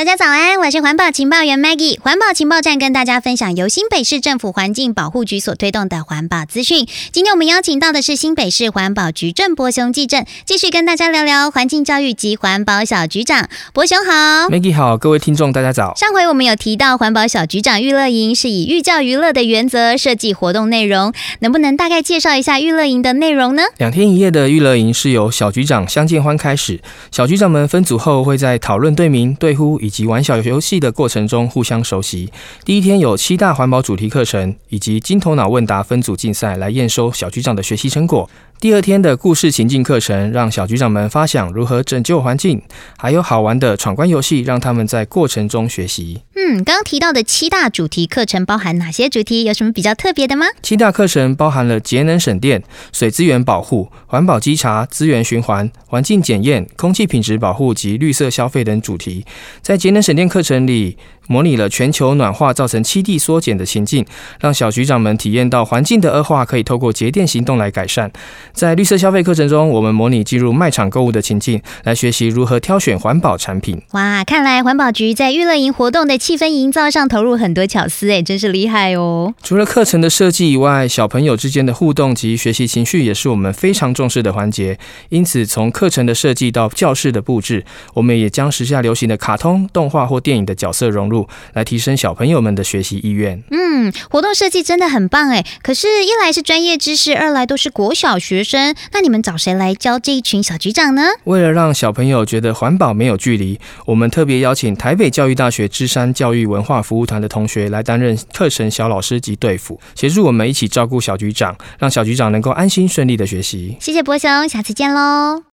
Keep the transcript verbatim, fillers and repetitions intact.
大家早安，我是环保情报员 Maggie。环保情报站跟大家分享由新北市政府环境保护局所推动的环保资讯。今天我们邀请到的是新北市环保局郑伯雄技正，继续跟大家聊聊环境教育及环保小局长。伯雄好。 Maggie 好，各位听众大家早。 上回我们有提到环保小局长育乐营是以寓教于乐的原则设计活动内容，能不能大概介绍一下育乐营的内容呢？ 两天一夜的育乐营是由小局长相见欢开始，小局长们分组后会在讨论队名、队呼以及玩小游戏的过程中互相熟悉。第一天有七大环保主题课程以及金头脑问答分组竞赛来验收小局长的学习成果。第二天的故事情境课程让小局长们发想如何拯救环境，还有好玩的闯关游戏让他们在过程中学习。 嗯，刚刚提到的七大主题课程包含哪些主题？有什么比较特别的吗？ 七大课程包含了节能省电、水资源保护、环保稽查、资源循环、环境检验、空气品质保护及绿色消费等主题。在节能省电课程里，模拟了全球暖化造成栖地缩减的情境，让小局长们体验到环境的恶化可以透过节电行动来改善。在绿色消费课程中，我们模拟进入卖场购物的情境，来学习如何挑选环保产品。 哇，看来环保局在育乐营活动的气氛营造上投入很多巧思，真是厉害哦。 除了课程的设计以外，小朋友之间的互动及学习情绪也是我们非常重视的环节。因此，从课程的设计到教室的布置，我们也将时下流行的卡通、动画或电影的角色融入，来提升小朋友们的学习意愿。 嗯，活动设计真的很棒哎。可是，一来是专业知识，二来都是国小学生，那你们找谁来教这一群小局长呢？ 为了让小朋友觉得环保没有距离，我们特别邀请台北教育大学芝山教育文化服务团的同学来担任课程小老师及队辅，协助我们一起照顾小局长，让小局长能够安心顺利的学习。 谢谢伯雄，下次见喽。